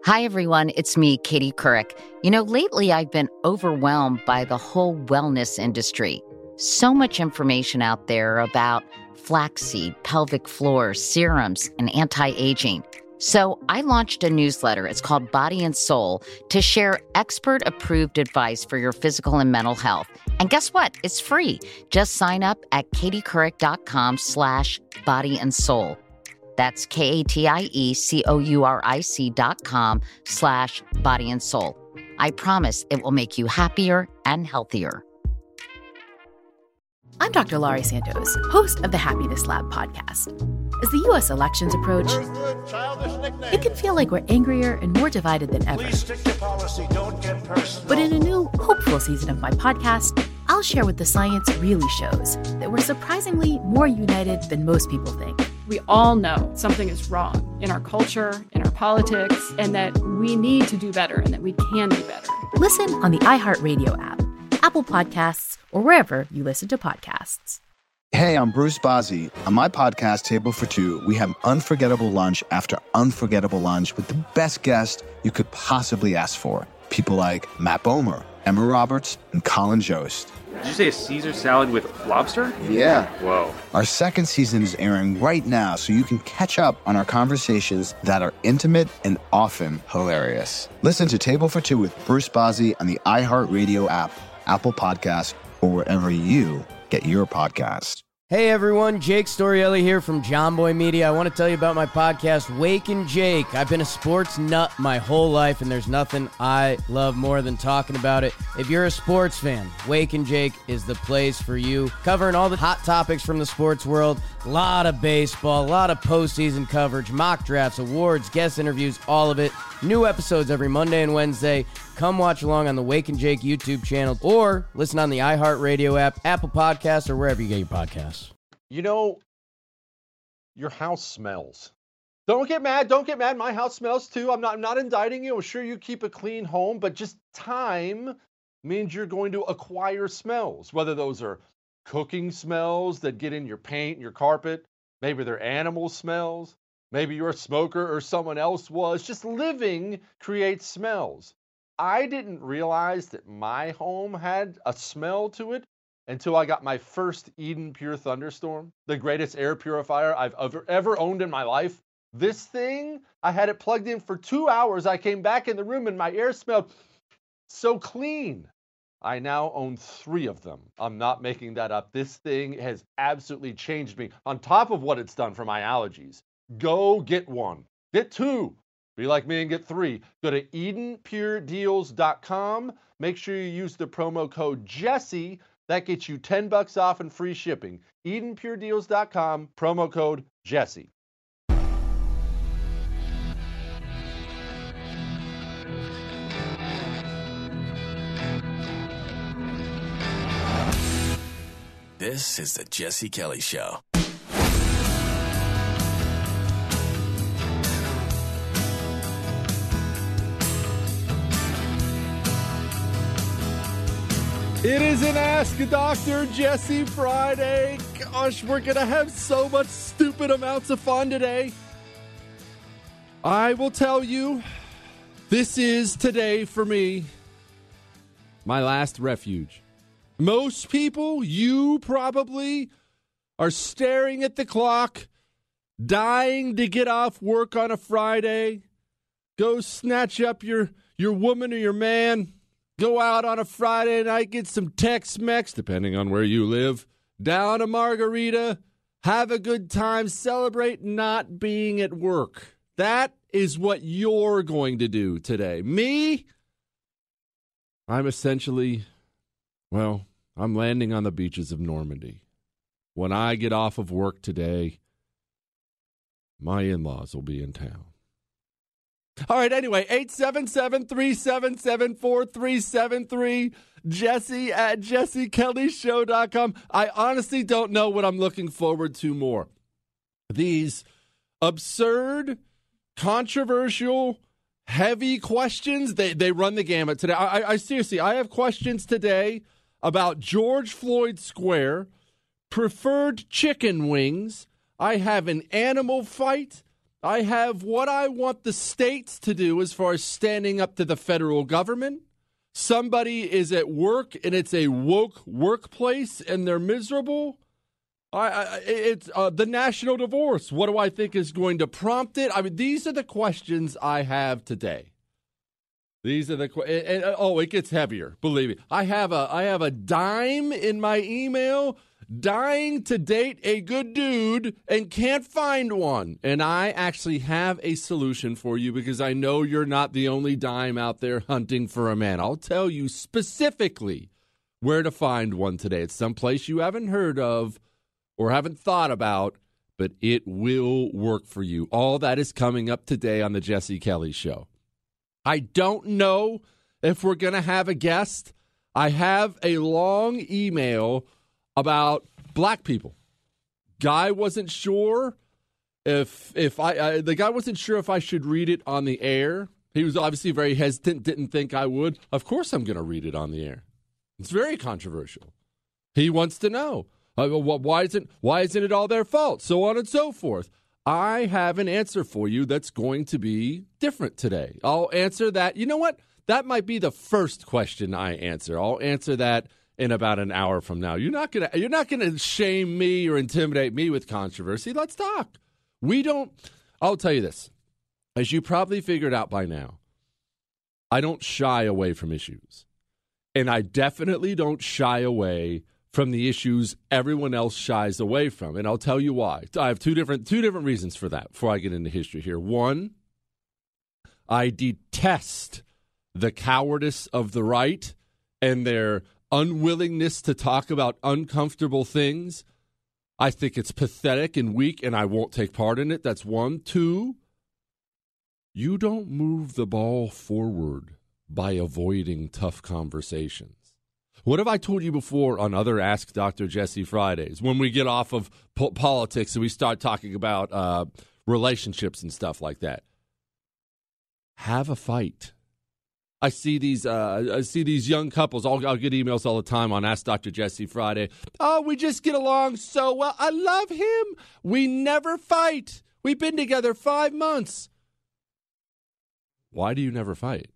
Hi, everyone. It's me, Katie Couric. Lately I've been overwhelmed by the whole wellness industry. So much information out there about flaxseed, pelvic floor, serums, and anti-aging. So I launched a newsletter. It's called Body and Soul to share expert-approved advice for your physical and mental health. And guess what? It's free. Just sign up at katiecouric.com/body and soul. That's KATIECOURIC.com/body and soul. I promise it will make you happier and healthier. I'm Dr. Laurie Santos, host of the Happiness Lab podcast. As the U.S. elections approach, it can feel like we're angrier and more divided than ever. Please stick to policy. Don't get personal. But in a new, hopeful season of my podcast, I'll share what the science really shows, that we're surprisingly more united than most people think. We all know something is wrong in our culture, in our politics, and that we need to do better and that we can do better. Listen on the iHeartRadio app, Apple Podcasts, or wherever you listen to podcasts. Hey, I'm Bruce Bozzi. On my podcast, Table for Two, we have unforgettable lunch after unforgettable lunch with the best guests you could possibly ask for. People like Matt Bomer, Emma Roberts, and Colin Jost. Did you say a Caesar salad with lobster? Yeah. Whoa. Our second season is airing right now, so you can catch up on our conversations that are intimate and often hilarious. Listen to Table for Two with Bruce Bozzi on the iHeartRadio app, Apple Podcasts, or wherever you get your podcast. Hey everyone, Jake Storielli here from John Boy Media. I want to tell you about my podcast, Wake and Jake. I've been a sports nut my whole life, and there's nothing I love more than talking about it. If you're a sports fan, Wake and Jake is the place for you. Covering all the hot topics from the sports world, a lot of baseball, a lot of postseason coverage, mock drafts, awards, guest interviews, all of it. New episodes every Monday and Wednesday. Come watch along on the Wake and Jake YouTube channel or listen on the iHeartRadio app, Apple Podcasts, or wherever you get your podcasts. You know, your house smells. Don't get mad. Don't get mad. My house smells too. I'm not indicting you. I'm sure you keep a clean home, but just time means you're going to acquire smells, whether those are cooking smells that get in your paint, your carpet, maybe they're animal smells, maybe you're a smoker or someone else was. Just living creates smells. I didn't realize that my home had a smell to it until I got my first Eden Pure Thunderstorm, the greatest air purifier I've ever owned in my life. This thing, I had it plugged in for 2 hours. I came back in the room and my air smelled so clean. I now own 3 of them. I'm not making that up. This thing has absolutely changed me on top of what it's done for my allergies. Go get one. Get 2. Be like me and get 3. Go to EdenPureDeals.com. Make sure you use the promo code Jesse. That gets you $10 off and free shipping. EdenPureDeals.com, promo code Jesse. This is the Jesse Kelly Show. It is an Ask Dr. Jesse Friday. Gosh, we're going to have so much stupid amounts of fun today. I will tell you, this is today for me my last refuge. Most people, you probably, are staring at the clock, dying to get off work on a Friday, go snatch up your woman or your man, go out on a Friday night, get some Tex-Mex, depending on where you live, down a margarita, have a good time, celebrate not being at work. That is what you're going to do today. Me, I'm essentially, well, I'm landing on the beaches of Normandy. When I get off of work today, my in-laws will be in town. All right, anyway, 877-377-4373, Jesse at jessekellyshow.com. I honestly don't know what I'm looking forward to more. These absurd, controversial, heavy questions, they run the gamut today. I seriously, I have questions today about George Floyd Square, preferred chicken wings. I have an animal fight. I have what I want the states to do as far as standing up to the federal government. Somebody is at work and it's a woke workplace and they're miserable. It's the national divorce. What do I think is going to prompt it? I mean, these are the questions I have today. These are the it gets heavier. Believe me, I have a dime in my email, dying to date a good dude and can't find one. And I actually have a solution for you because I know you're not the only dime out there hunting for a man. I'll tell you specifically where to find one today. It's someplace you haven't heard of or haven't thought about, but it will work for you. All that is coming up today on the Jesse Kelly Show. I don't know if we're going to have a guest. I have a long email about black people. Guy wasn't sure if the guy wasn't sure if I should read it on the air. He was obviously very hesitant, didn't think I would. Of course I'm going to read it on the air. It's very controversial. He wants to know. Why isn't it all their fault? So on and so forth. I have an answer for you that's going to be different today. I'll answer that. You know what? That might be the first question I answer. I'll answer that in about an hour from now. You're not gonna shame me or intimidate me with controversy. Let's talk. I'll tell you this. As you probably figured out by now, I don't shy away from issues. And I definitely don't shy away from the issues everyone else shies away from. And I'll tell you why. I have two different reasons for that before I get into history here. One, I detest the cowardice of the right and their unwillingness to talk about uncomfortable things. I think it's pathetic and weak, and I won't take part in it. That's one. Two, you don't move the ball forward by avoiding tough conversations. What have I told you before on other Ask Dr. Jesse Fridays when we get off of politics and we start talking about relationships and stuff like that? Have a fight. I see these young couples. I'll get emails all the time on Ask Dr. Jesse Friday. Oh, we just get along so well. I love him. We never fight. We've been together 5 months. Why do you never fight?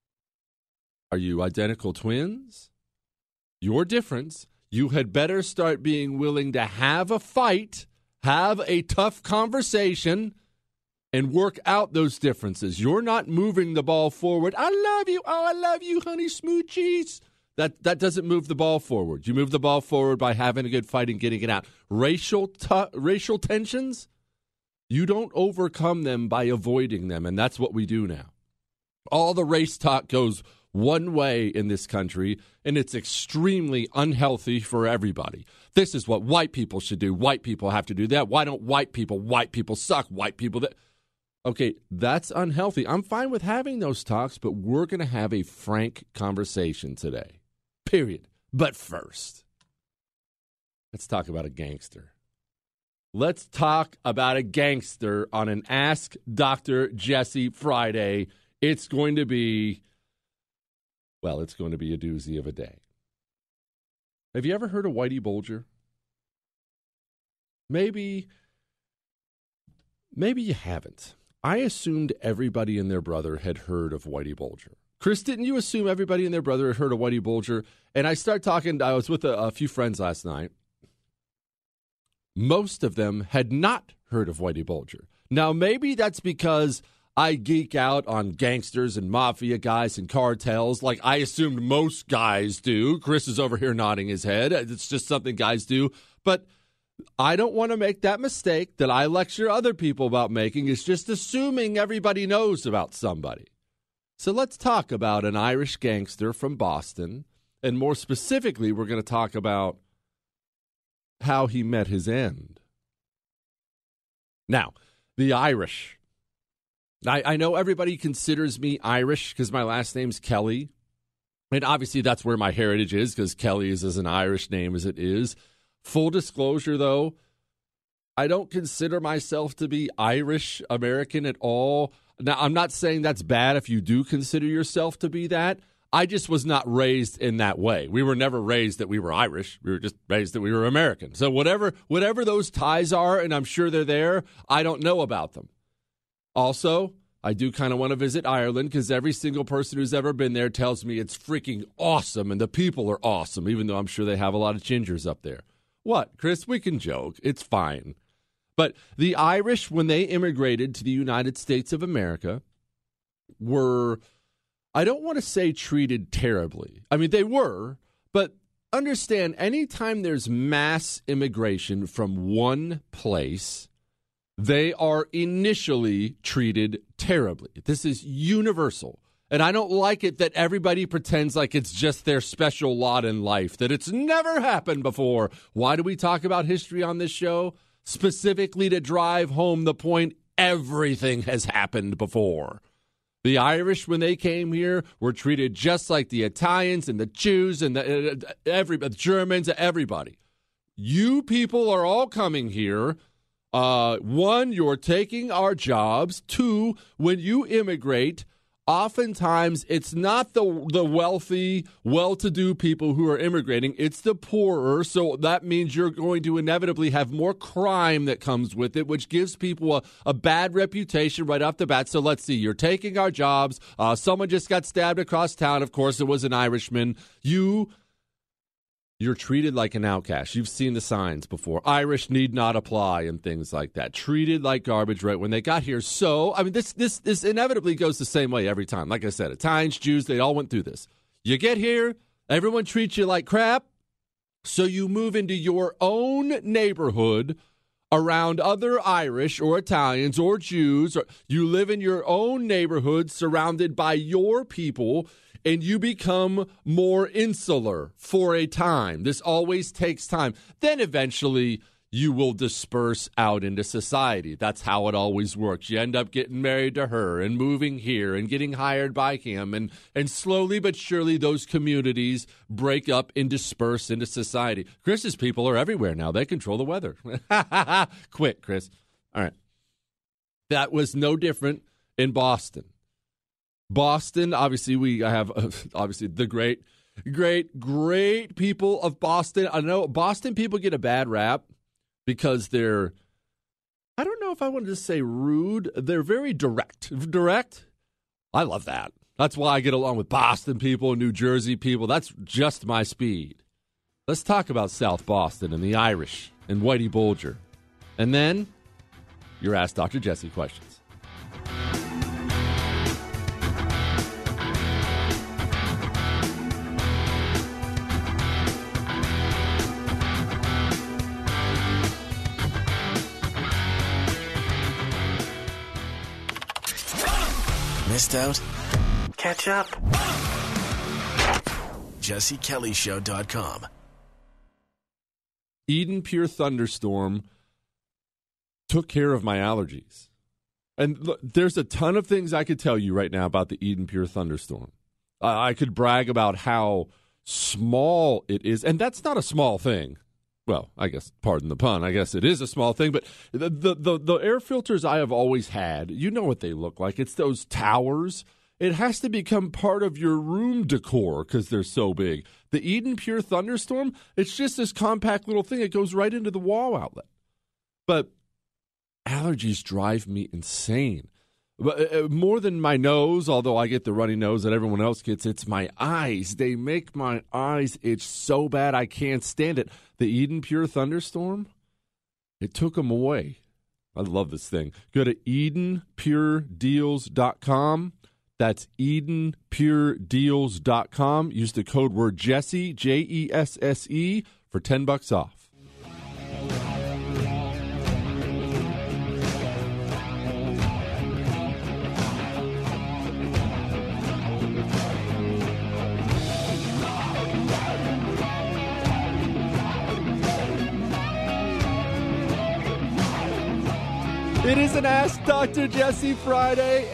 Are you identical twins? Your difference, you had better start being willing to have a fight, have a tough conversation, and work out those differences. You're not moving the ball forward. I love you. Oh, I love you, honey smoochies. That doesn't move the ball forward. You move the ball forward by having a good fight and getting it out. Racial tensions, you don't overcome them by avoiding them, and that's what we do now. All the race talk goes one way in this country, and it's extremely unhealthy for everybody. This is what white people should do. White people have to do that. Why don't white people suck? White people that... Okay, that's unhealthy. I'm fine with having those talks, but we're going to have a frank conversation today. Period. But first, let's talk about a gangster. Let's talk about a gangster on an Ask Dr. Jesse Friday. It's going to be a doozy of a day. Have you ever heard of Whitey Bulger? Maybe you haven't. I assumed everybody and their brother had heard of Whitey Bulger. Chris, didn't you assume everybody and their brother had heard of Whitey Bulger? And I was with a few friends last night. Most of them had not heard of Whitey Bulger. Now, maybe that's because I geek out on gangsters and mafia guys and cartels like I assumed most guys do. Chris is over here nodding his head. It's just something guys do. But I don't want to make that mistake that I lecture other people about making, is just assuming everybody knows about somebody. So let's talk about an Irish gangster from Boston. And more specifically, we're going to talk about how he met his end. Now, the Irish. I know everybody considers me Irish because my last name's Kelly. And obviously that's where my heritage is, because Kelly is as an Irish name as it is. Full disclosure, though, I don't consider myself to be Irish American at all. Now, I'm not saying that's bad if you do consider yourself to be that. I just was not raised in that way. We were never raised that we were Irish. We were just raised that we were American. So whatever those ties are, and I'm sure they're there, I don't know about them. Also, I do kind of want to visit Ireland because every single person who's ever been there tells me it's freaking awesome and the people are awesome, even though I'm sure they have a lot of gingers up there. What, Chris? We can joke. It's fine. But the Irish, when they immigrated to the United States of America, were, I don't want to say treated terribly. I mean, they were, but understand, anytime there's mass immigration from one place, they are initially treated terribly. This is universal. And I don't like it that everybody pretends like it's just their special lot in life, that it's never happened before. Why do we talk about history on this show? Specifically to drive home the point, everything has happened before. The Irish, when they came here, were treated just like the Italians and the Jews and the Germans, everybody. You people are all coming here. One, you're taking our jobs. Two, when you immigrate, oftentimes it's not the wealthy, well-to-do people who are immigrating. It's the poorer. So that means you're going to inevitably have more crime that comes with it, which gives people a bad reputation right off the bat. So let's see. You're taking our jobs. Someone just got stabbed across town. Of course, it was an Irishman. You're treated like an outcast. You've seen the signs before. Irish need not apply and things like that. Treated like garbage right when they got here. So, I mean, this inevitably goes the same way every time. Like I said, Italians, Jews, they all went through this. You get here, everyone treats you like crap, so you move into your own neighborhood around other Irish or Italians or Jews. Or you live in your own neighborhood surrounded by your people, and you become more insular for a time. This always takes time. Then eventually you will disperse out into society. That's how it always works. You end up getting married to her and moving here and getting hired by him. And slowly but surely those communities break up and disperse into society. Chris's people are everywhere now. They control the weather. Quit, Chris. All right. That was no different in Boston. Boston, obviously, I have obviously the great people of Boston. I know Boston people get a bad rap because they're, I don't know if I wanted to say rude. They're very direct. Direct? I love that. That's why I get along with Boston people, New Jersey people. That's just my speed. Let's talk about South Boston and the Irish and Whitey Bulger. And then your Ask Dr. Jesse questions. Missed out? Catch up. JesseKellyShow.com. Eden Pure Thunderstorm took care of my allergies. And look, there's a ton of things I could tell you right now about the Eden Pure Thunderstorm. I could brag about how small it is. And that's not a small thing. Well, I guess, pardon the pun, I guess it is a small thing, but the air filters I have always had, you know what they look like. It's those towers. It has to become part of your room decor because they're so big. The Eden Pure Thunderstorm, it's just this compact little thing. It goes right into the wall outlet. But allergies drive me insane. More than my nose, although I get the runny nose that everyone else gets, it's my eyes. They make my eyes itch so bad I can't stand it. The Eden Pure Thunderstorm, it took them away. I love this thing. Go to EdenPureDeals.com. That's EdenPureDeals.com. Use the code word Jesse, Jesse, for $10 off. It is an Ask Dr. Jesse Friday,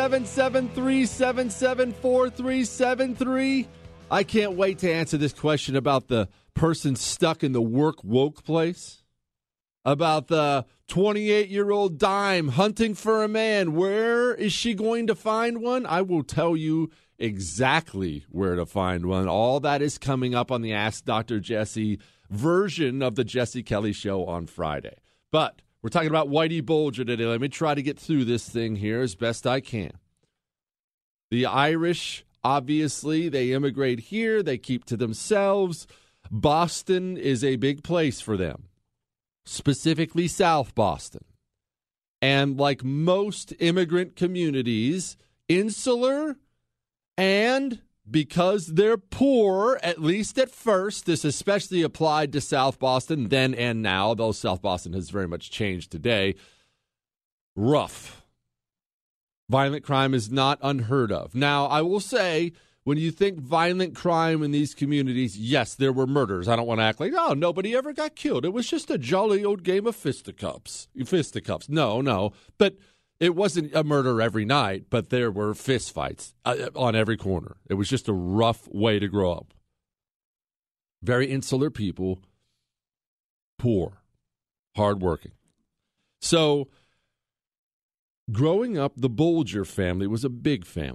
877-377-4373. I can't wait to answer this question about the person stuck in the work woke place, about the 28-year-old dime hunting for a man. Where is she going to find one? I will tell you exactly where to find one. All that is coming up on the Ask Dr. Jesse version of the Jesse Kelly Show on Friday. But We're talking about Whitey Bulger today. Let me try to get through this thing here as best I can. The Irish, obviously, they immigrate here. They keep to themselves. Boston is a big place for them, specifically South Boston. And like most immigrant communities, insular, and because they're poor, at least at first, this especially applied to South Boston then and now, though South Boston has very much changed today, rough. Violent crime is not unheard of. Now, I will say, when you think violent crime in these communities, yes, there were murders. I don't want to act like, oh, nobody ever got killed. It was just a jolly old game of fisticuffs. No. But it wasn't a murder every night, but there were fist fights on every corner. It was just a rough way to grow up. Very insular people, poor, hardworking. So, growing up, the Bulger family was a big family.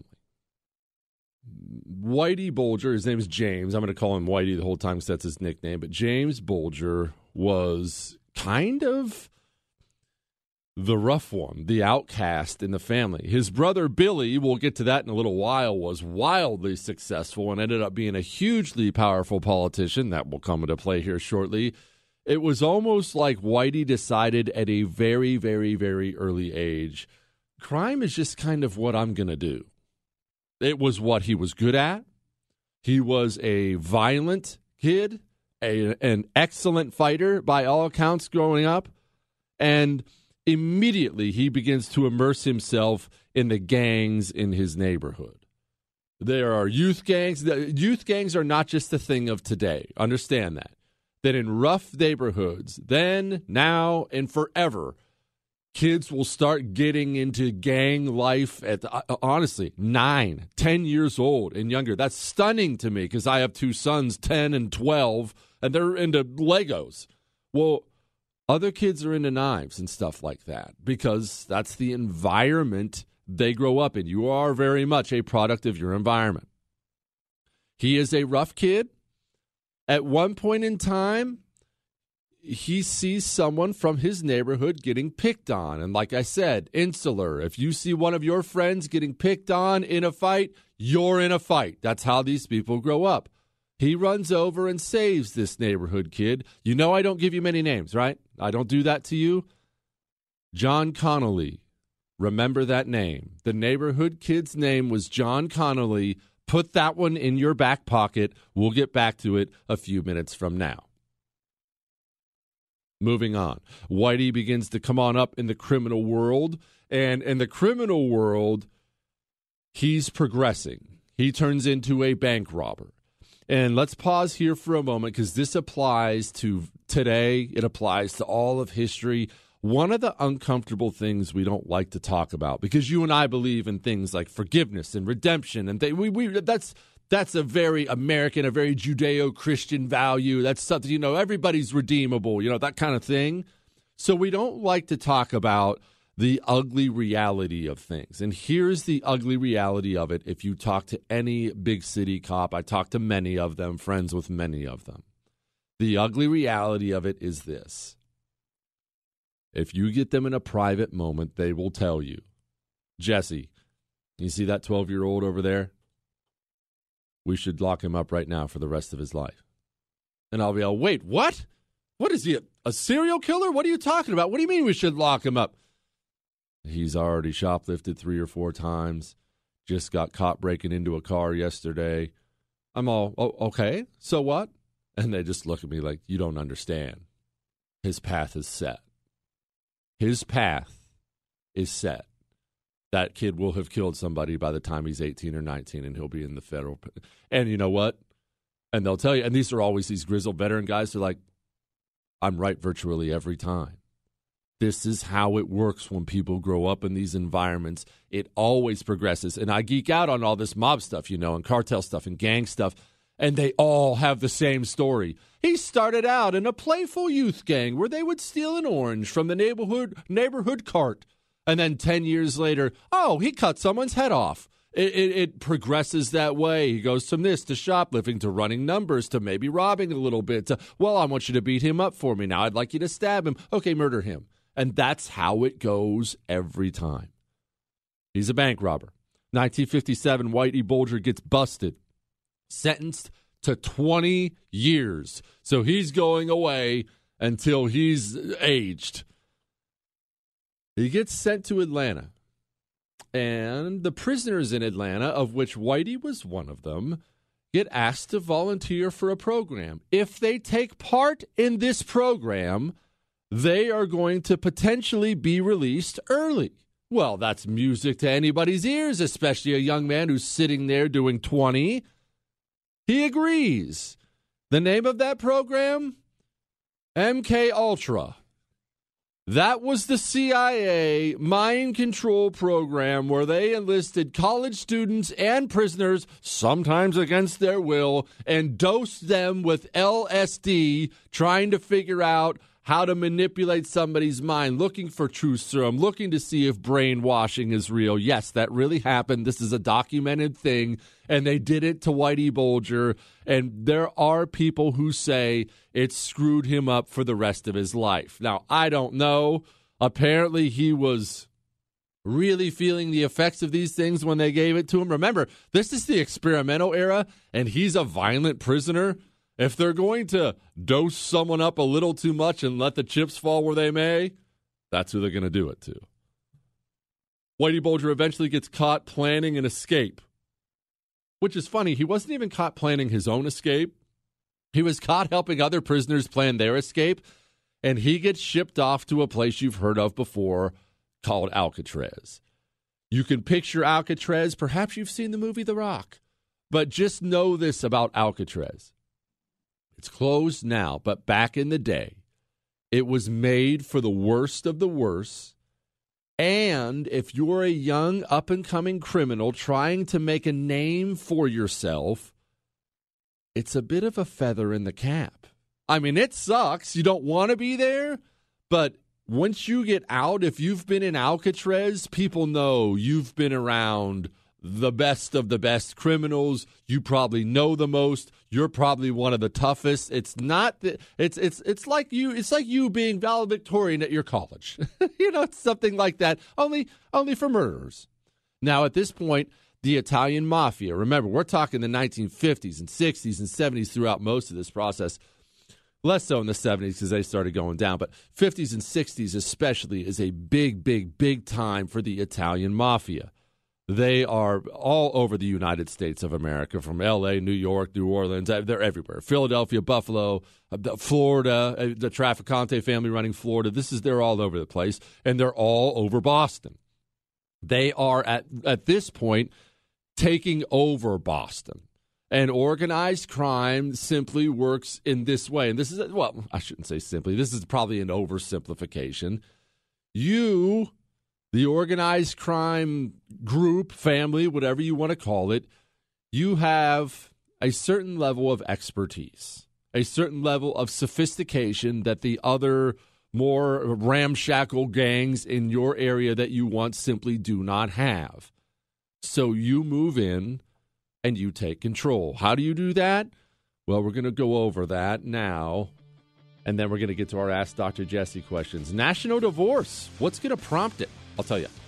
Whitey Bulger, his name is James. I'm going to call him Whitey the whole time because that's his nickname. But James Bulger was kind of the rough one, the outcast in the family. His brother Billy, we'll get to that in a little while, was wildly successful and ended up being a hugely powerful politician. That will come into play here shortly. It was almost like Whitey decided at a very, very, very early age, crime is just kind of what I'm going to do. It was what he was good at. He was a violent kid, an excellent fighter by all accounts growing up, and immediately he begins to immerse himself in the gangs in his neighborhood. There are youth gangs. Youth gangs are not just a thing of today. Understand that. That in rough neighborhoods, then, now, and forever, kids will start getting into gang life at, honestly, 9, 10 years old and younger. That's stunning to me because I have two sons, 10 and 12, and they're into Legos. Well, other kids are into knives and stuff like that because that's the environment they grow up in. You are very much a product of your environment. He is a rough kid. At one point in time, he sees someone from his neighborhood getting picked on. And like I said, insular. If you see one of your friends getting picked on in a fight, you're in a fight. That's how these people grow up. He runs over and saves this neighborhood kid. You know I don't give you many names, right? I don't do that to you. John Connolly. Remember that name. The neighborhood kid's name was John Connolly. Put that one in your back pocket. We'll get back to it a few minutes from now. Moving on. Whitey begins to come on up in the criminal world. And in the criminal world, he's progressing. He turns into a bank robber. And let's pause here for a moment because this applies to today. It applies to all of history. One of the uncomfortable things we don't like to talk about, because you and I believe in things like forgiveness and redemption, and that's a very American, a very Judeo-Christian value. That's something, everybody's redeemable, that kind of thing. So we don't like to talk about the ugly reality of things. And here's the ugly reality of it. If you talk to any big city cop, I talk to many of them, friends with many of them. The ugly reality of it is this. If you get them in a private moment, they will tell you, Jesse, you see that 12-year-old over there? We should lock him up right now for the rest of his life. And I'll be like, wait, what? What is he, a serial killer? What are you talking about? What do you mean we should lock him up? He's already shoplifted 3 or 4 times, just got caught breaking into a car yesterday. I'm all, oh, okay, so what? And they just look at me like, you don't understand. His path is set. His path is set. That kid will have killed somebody by the time he's 18 or 19, and he'll be in the federal. And you know what? And they'll tell you, and these are always these grizzled veteran guys. They're like, I'm right virtually every time. This is how it works when people grow up in these environments. It always progresses. And I geek out on all this mob stuff, and cartel stuff and gang stuff. And they all have the same story. He started out in a playful youth gang where they would steal an orange from the neighborhood cart. And then 10 years later, he cut someone's head off. It progresses that way. He goes from this to shoplifting to running numbers to maybe robbing a little bit to, I want you to beat him up for me now. I'd like you to stab him. Okay, murder him. And that's how it goes every time. He's a bank robber. 1957, Whitey Bulger gets busted, sentenced to 20 years. So he's going away until he's aged. He gets sent to Atlanta. And the prisoners in Atlanta, of which Whitey was one of them, get asked to volunteer for a program. If they take part in this program, they are going to potentially be released early. Well, that's music to anybody's ears, especially a young man who's sitting there doing 20. He agrees. The name of that program? MK Ultra. That was the CIA mind control program where they enlisted college students and prisoners, sometimes against their will, and dosed them with LSD, trying to figure out how to manipulate somebody's mind, looking for truth serum, looking to see if brainwashing is real. Yes, that really happened. This is a documented thing, and they did it to Whitey Bulger, and there are people who say it screwed him up for the rest of his life. Now, I don't know. Apparently, he was really feeling the effects of these things when they gave it to him. Remember, this is the experimental era, and he's a violent prisoner. If they're going to dose someone up a little too much and let the chips fall where they may, that's who they're going to do it to. Whitey Bulger eventually gets caught planning an escape, which is funny. He wasn't even caught planning his own escape. He was caught helping other prisoners plan their escape, and he gets shipped off to a place you've heard of before called Alcatraz. You can picture Alcatraz. Perhaps you've seen the movie The Rock, but just know this about Alcatraz. It's closed now, but back in the day, it was made for the worst of the worst. And if you're a young, up-and-coming criminal trying to make a name for yourself, it's a bit of a feather in the cap. I mean, it sucks. You don't want to be there, but once you get out, if you've been in Alcatraz, people know you've been around the best of the best criminals. You probably know the most. You're probably one of the toughest. It's not that it's like you being valedictorian at your college. It's something like that. Only for murderers. Now at this point, the Italian mafia. Remember, we're talking the 1950s and 60s and 70s throughout most of this process. Less so in the 70s because they started going down, but 50s and 60s especially is a big, big, big time for the Italian mafia. They are all over the United States of America, from L.A., New York, New Orleans. They're everywhere. Philadelphia, Buffalo, Florida, the Trafficante family running Florida. They're all over the place, and they're all over Boston. They are, at this point, taking over Boston. And organized crime simply works in this way. And this is, well, I shouldn't say simply. This is probably an oversimplification. The organized crime group, family, whatever you want to call it, you have a certain level of expertise, a certain level of sophistication that the other more ramshackle gangs in your area that you want simply do not have. So you move in and you take control. How do you do that? Well, we're going to go over that now. And then we're going to get to our Ask Dr. Jesse questions. National divorce. What's going to prompt it? I'll tell you.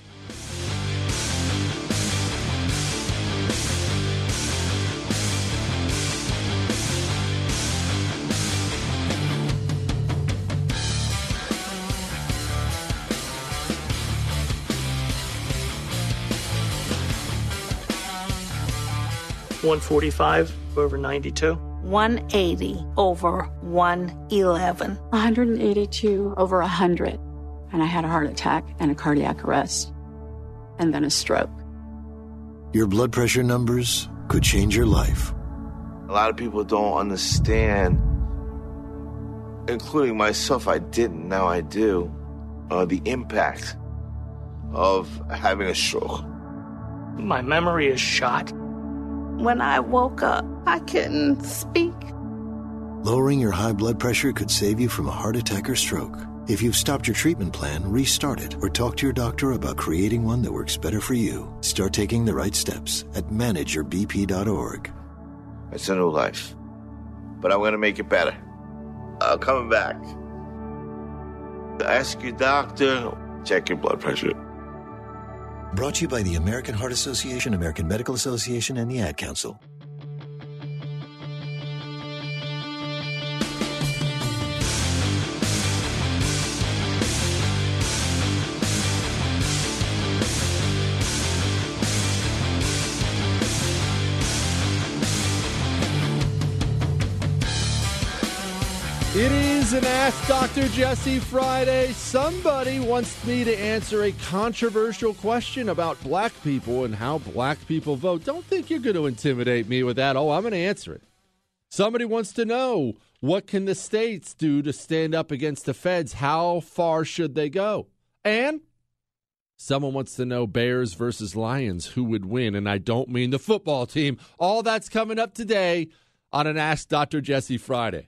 $145 over 92. 180 over 111. 182 over 100. And I had a heart attack and a cardiac arrest, and then a stroke. Your blood pressure numbers could change your life. A lot of people don't understand, including myself. I didn't, now I do, the impact of having a stroke. My memory is shot. When I woke up, I couldn't speak. Lowering your high blood pressure could save you from a heart attack or stroke. If you've stopped your treatment plan, restart it or talk to your doctor about creating one that works better for you. Start taking the right steps at manageyourbp.org. It's a new life, but I'm going to make it better. I'm coming back. Ask your doctor. Check your blood pressure. Brought to you by the American Heart Association, American Medical Association, and the Ad Council. It is an Ask Dr. Jesse Friday. Somebody wants me to answer a controversial question about black people and how black people vote. Don't think you're going to intimidate me with that. Oh, I'm going to answer it. Somebody wants to know, what can the states do to stand up against the feds? How far should they go? And someone wants to know Bears versus Lions, who would win? And I don't mean the football team. All that's coming up today on an Ask Dr. Jesse Friday.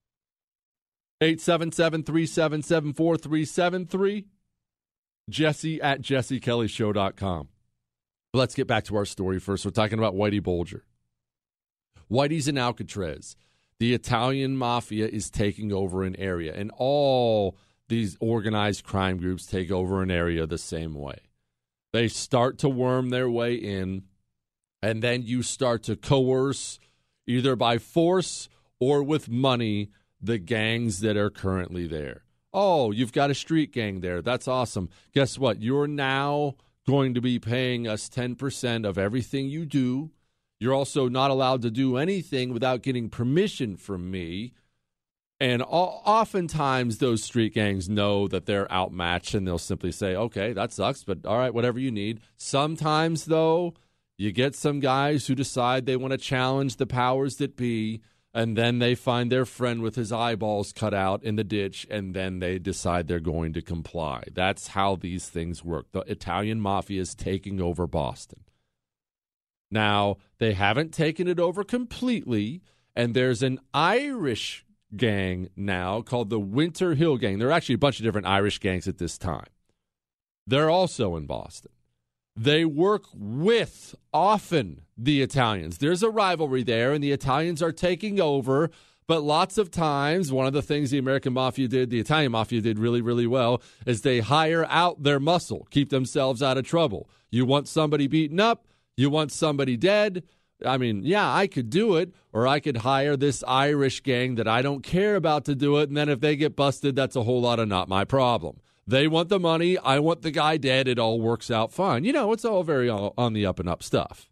877-377-4373. Jesse at jessekellyshow.com. Let's get back to our story first. We're talking about Whitey Bulger. Whitey's in Alcatraz. The Italian mafia is taking over an area, and all these organized crime groups take over an area the same way. They start to worm their way in, and then you start to coerce, either by force or with money, the gangs that are currently there. Oh, you've got a street gang there. That's awesome. Guess what? You're now going to be paying us 10% of everything you do. You're also not allowed to do anything without getting permission from me. And oftentimes those street gangs know that they're outmatched, and they'll simply say, okay, that sucks, but all right, whatever you need. Sometimes, though, you get some guys who decide they want to challenge the powers that be, and then they find their friend with his eyeballs cut out in the ditch, and then they decide they're going to comply. That's how these things work. The Italian mafia is taking over Boston. Now, they haven't taken it over completely, and there's an Irish gang now called the Winter Hill Gang. There are actually a bunch of different Irish gangs at this time. They're also in Boston. They work with, often, the Italians. There's a rivalry there, and the Italians are taking over. But lots of times, one of the things the American Mafia did, the Italian Mafia did really, really well, is they hire out their muscle, keep themselves out of trouble. You want somebody beaten up, you want somebody dead. I mean, yeah, I could do it, or I could hire this Irish gang that I don't care about to do it, and then if they get busted, that's a whole lot of not my problem. They want the money. I want the guy dead. It all works out fine. You know, it's all very on the up and up stuff.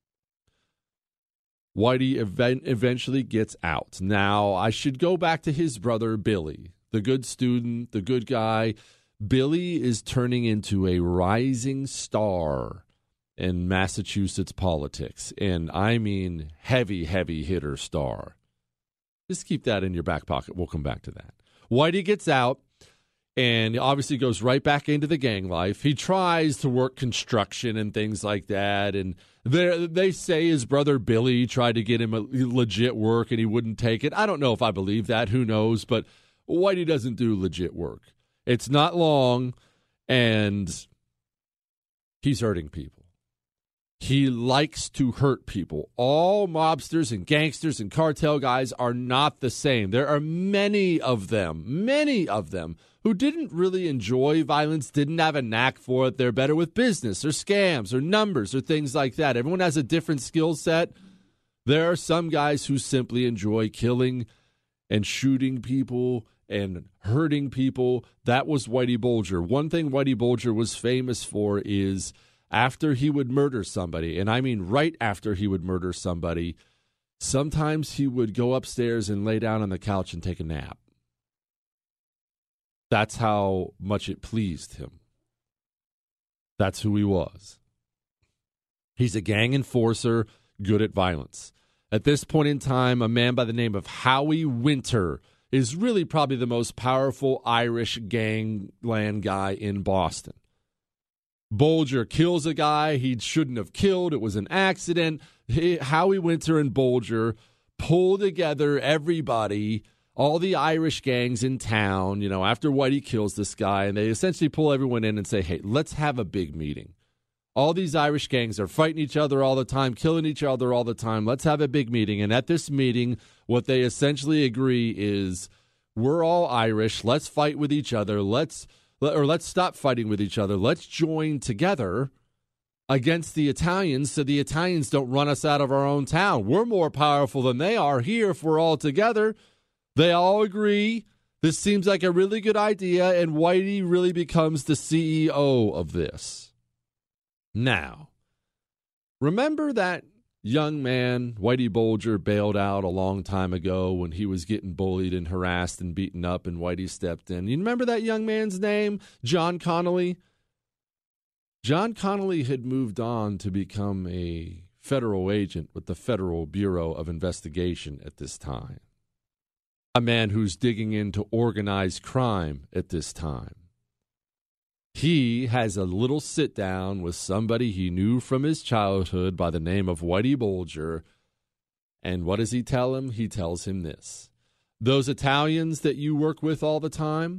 Whitey eventually gets out. Now, I should go back to his brother, Billy, the good student, the good guy. Billy is turning into a rising star in Massachusetts politics. And I mean heavy, heavy hitter star. Just keep that in your back pocket. We'll come back to that. Whitey gets out. And he obviously goes right back into the gang life. He tries to work construction and things like that. And they say his brother Billy tried to get him a legit work and he wouldn't take it. I don't know if I believe that. Who knows? But Whitey doesn't do legit work. It's not long, and he's hurting people. He likes to hurt people. All mobsters and gangsters and cartel guys are not the same. There are many of them who didn't really enjoy violence, didn't have a knack for it. They're better with business or scams or numbers or things like that. Everyone has a different skill set. There are some guys who simply enjoy killing and shooting people and hurting people. That was Whitey Bulger. One thing Whitey Bulger was famous for is after he would murder somebody, and I mean right after he would murder somebody, sometimes he would go upstairs and lay down on the couch and take a nap. That's how much it pleased him. That's who he was. He's a gang enforcer, good at violence. At this point in time, a man by the name of Howie Winter is really probably the most powerful Irish gangland guy in Boston. Bulger kills a guy he shouldn't have killed. It was an accident. Howie Winter and Bulger pull together everybody, all the Irish gangs in town, you know, after Whitey kills this guy, and they essentially pull everyone in and say, hey, let's have a big meeting. All these Irish gangs are fighting each other all the time, killing each other all the time. Let's have a big meeting. And at this meeting, what they essentially agree is we're all Irish. Let's fight with each other. Let's stop fighting with each other. Let's join together against the Italians so the Italians don't run us out of our own town. We're more powerful than they are here if we're all together. They all agree. This seems like a really good idea, and Whitey really becomes the CEO of this. Now, remember that young man, Whitey Bulger, bailed out a long time ago when he was getting bullied and harassed and beaten up, and Whitey stepped in. You remember that young man's name, John Connolly? John Connolly had moved on to become a federal agent with the Federal Bureau of Investigation at this time. A man who's digging into organized crime at this time. He has a little sit down with somebody he knew from his childhood by the name of Whitey Bulger. And what does he tell him? He tells him this. Those Italians that you work with all the time,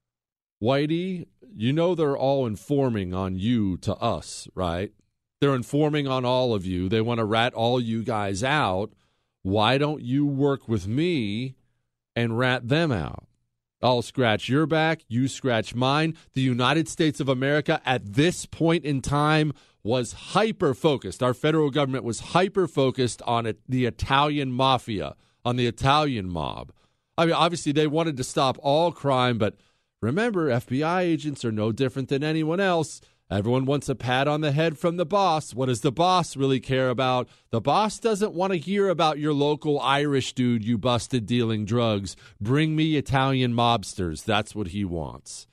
Whitey, you know they're all informing on you to us, right? They're informing on all of you. They want to rat all you guys out. Why don't you work with me and rat them out? I'll scratch your back, you scratch mine. The United States of America at this point in time was hyper-focused. Our federal government was hyper-focused on the Italian mafia, on the Italian mob. I mean, obviously they wanted to stop all crime, but remember, FBI agents are no different than anyone else. Everyone wants a pat on the head from the boss. What does the boss really care about? The boss doesn't want to hear about your local Irish dude you busted dealing drugs. Bring me Italian mobsters. That's what he wants.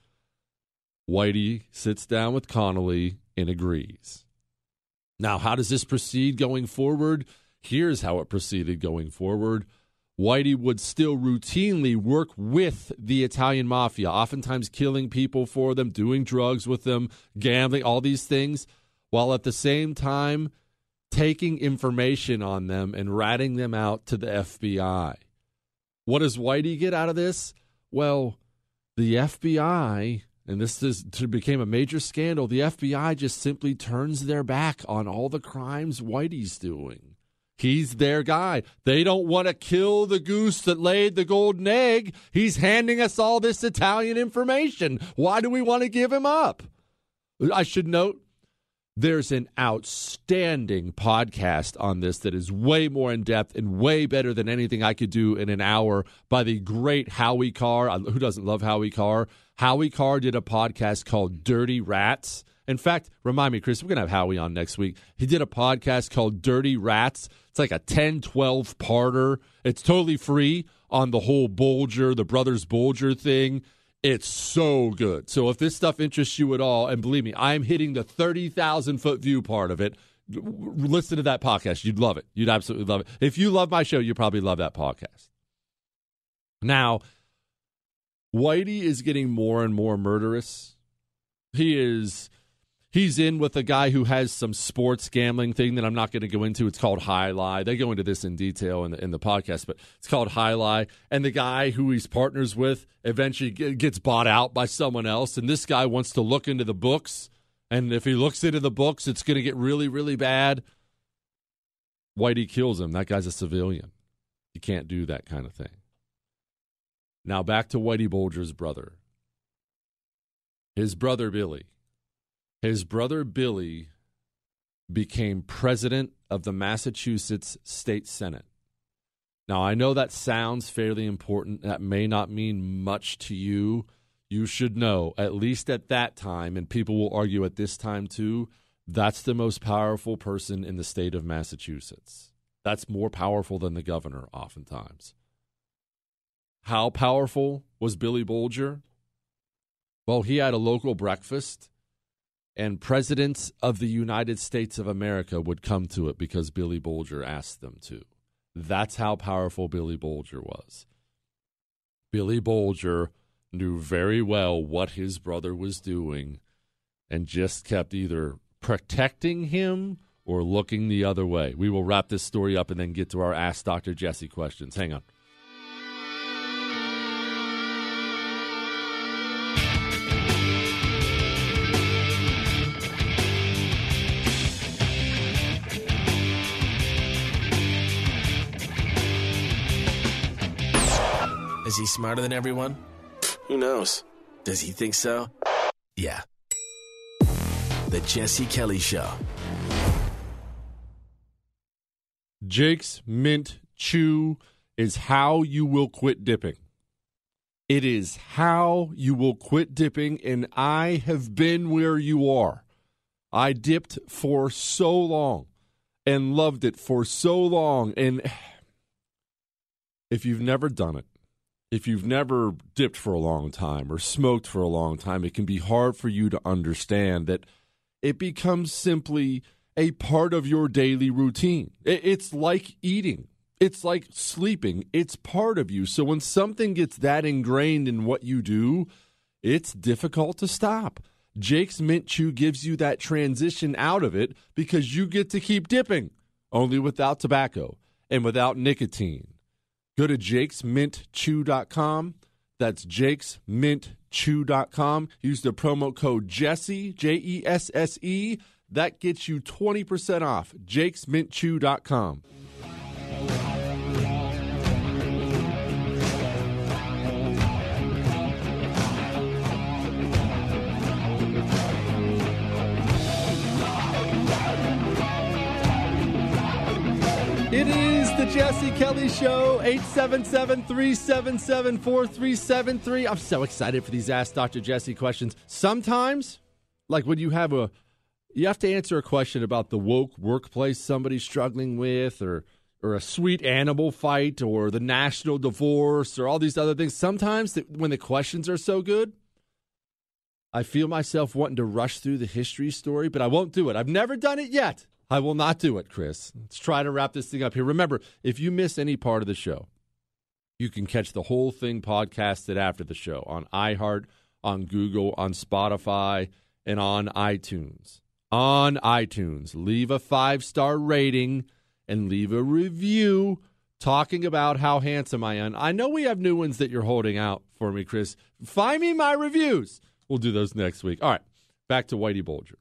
Whitey sits down with Connolly and agrees. Now, how does this proceed going forward? Here's how it proceeded going forward. Whitey would still routinely work with the Italian mafia, oftentimes killing people for them, doing drugs with them, gambling, all these things, while at the same time taking information on them and ratting them out to the FBI. What does Whitey get out of this? Well, the FBI, and this became a major scandal, the FBI just simply turns their back on all the crimes Whitey's doing. He's their guy. They don't want to kill the goose that laid the golden egg. He's handing us all this Italian information. Why do we want to give him up? I should note, there's an outstanding podcast on this that is way more in-depth and way better than anything I could do in an hour by the great Howie Carr. Who doesn't love Howie Carr? Howie Carr did a podcast called Dirty Rats. In fact, remind me, Chris, we're going to have Howie on next week. He did a podcast called Dirty Rats. It's like a 10, 12-parter. It's totally free on the whole Bulger, the Brothers Bulger thing. It's so good. So if this stuff interests you at all, and believe me, I'm hitting the 30,000-foot view part of it, listen to that podcast. You'd love it. You'd absolutely love it. If you love my show, you probably love that podcast. Now, Whitey is getting more and more murderous. He's in with a guy who has some sports gambling thing that I'm not going to go into. It's called High Lie. They go into this in detail in the podcast, but it's called High Lie. And the guy who he's partners with eventually gets bought out by someone else. And this guy wants to look into the books. And if he looks into the books, it's going to get really, really bad. Whitey kills him. That guy's a civilian. You can't do that kind of thing. Now back to Whitey Bulger's brother. His brother Billy. His brother Billy became president of the Massachusetts State Senate. Now, I know that sounds fairly important. That may not mean much to you. You should know, at least at that time, and people will argue at this time too, that's the most powerful person in the state of Massachusetts. That's more powerful than the governor oftentimes. How powerful was Billy Bulger? Well, he had a local breakfast, and presidents of the United States of America would come to it because Billy Bulger asked them to. That's how powerful Billy Bulger was. Billy Bulger knew very well what his brother was doing and just kept either protecting him or looking the other way. We will wrap this story up and then get to our Ask Dr. Jesse questions. Hang on. Is he smarter than everyone? Who knows? Does he think so? Yeah. The Jesse Kelly Show. Jake's Mint Chew is how you will quit dipping. It is how you will quit dipping, and I have been where you are. I dipped for so long and loved it for so long, and if you've never done it, if you've never dipped for a long time or smoked for a long time, it can be hard for you to understand that it becomes simply a part of your daily routine. It's like eating. It's like sleeping. It's part of you. So when something gets that ingrained in what you do, it's difficult to stop. Jake's Mint Chew gives you that transition out of it because you get to keep dipping, only without tobacco and without nicotine. Go to jakesmintchew.com. That's jakesmintchew.com. Use the promo code Jesse, Jesse. That gets you 20% off. jakesmintchew.com. It is the Jesse Kelly Show, 877-377-4373. I'm so excited for these Ask Dr. Jesse questions. Sometimes, like when you have to answer a question about the woke workplace somebody's struggling with, or a sweet animal fight, or the national divorce, or all these other things. Sometimes when the questions are so good, I feel myself wanting to rush through the history story, but I won't do it. I've never done it yet. I will not do it, Chris. Let's try to wrap this thing up here. Remember, if you miss any part of the show, you can catch the whole thing podcasted after the show on iHeart, on Google, on Spotify, and on iTunes. On iTunes, leave a 5-star rating and leave a review talking about how handsome I am. I know we have new ones that you're holding out for me, Chris. Find me my reviews. We'll do those next week. All right, back to Whitey Bulger.